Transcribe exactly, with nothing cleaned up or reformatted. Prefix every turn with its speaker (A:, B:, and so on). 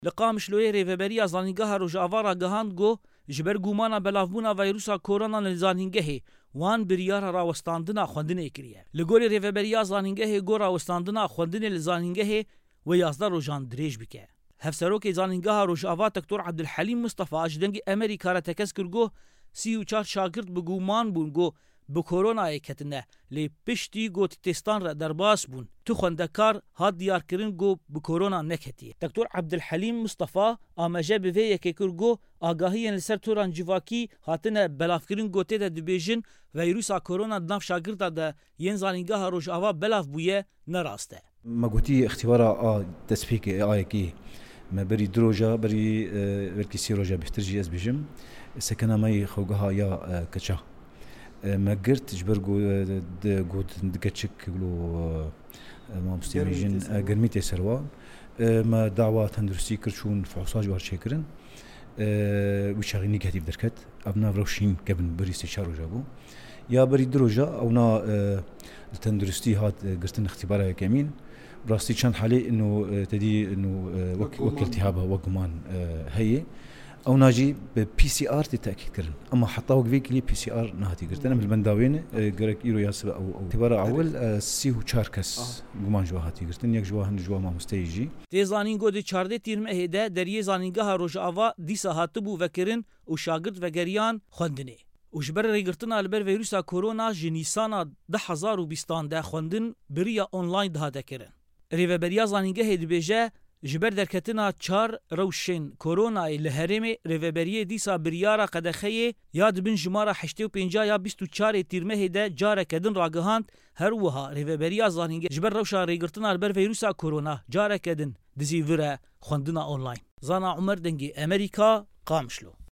A: لقامشلوی ریوبری زانینگاه روجاوا را گهاند گو جبر گومانا بلافبونا ویروسا کرونا لزانینگه وان بریار راوستاندنا خوندنه کریه. لگوری ریوبری زانینگه گو راوستاندنا خوندنه لزانینگه و یازده روزان دریج بکه. هفسروک زانینگاه روجاوا دکتر عبدالحلیم مصطفی اجدنگ امریکا را تکس کرگو سی و چار شاگرد بگومان بون گو به کرونا کتنه لی پشتی گو تستان را درباس بون تو خوندکار هاد دیار کرن گو به کرونا نکتی. دکتر عبدالحلیم مصطفی آمجه به وی که کرگو آگاهی لسر توران جواکی هاتنه بلاف کرن گو تیده دبیجن ویروسا کرونا دناف شاگرد ده ین زانینگاه روجاوا بلاف بویه نراسته.
B: ما قلتي اختبارا تسبيك آي كي ما بري دروجا بري بركي سي روجا بيحترجي از بيجم سكنا ماي خوغها يا كچا ما قرت جبرغو غوت دكچك لو ما مستيجين غرميتي سروا ما دعوه تندرسي كرشون فحصاج وار شكرن وشاغي نيجاتيف دركت ابنا روشين قبل بري سي روجا بو يا بري دروجا اونا التندرستي هات قرتن اختبارها كمين براستي كان حالي انه تدي انه وك التهابها وقمان هي او ناجي بي سي ار تاكيد كرن اما حتى وقفيك لي بي سي ار نهاتي قلت انا بالبنداوين قرك ايرو ياسب او اختبار اول سيو چاركس قمان جواهاتي قلت يك جواهن جوا ما مستيجي
A: تي زانينگو دي چارده تيرمه هده دريه زانينگاه روجاوا دي ساعتبو وكرن او شاگرد وگريان خوندني وجبر ريگرتنا البر فيروسا كورونا جنيسانا ده هزار و بیستان ده خوندن بريا اونلاين ده دكرن ریوبریا زانینگه دبیجه جبر درکتنا چار روشن کرونا لهرم ریوبری دیسا بریارا قدخه یاد بن جمارا هشت و پنجاه یا بیست و چهار تیرمه ده جاره کدن راگهاند هر وها ریوبریا زانینگه جبر روشا ریگرتنا البر ویروسا کرونا جاره کدن دزی وره خوندنا اونلاین. زانا عمر دنگی امریکا قامشلو.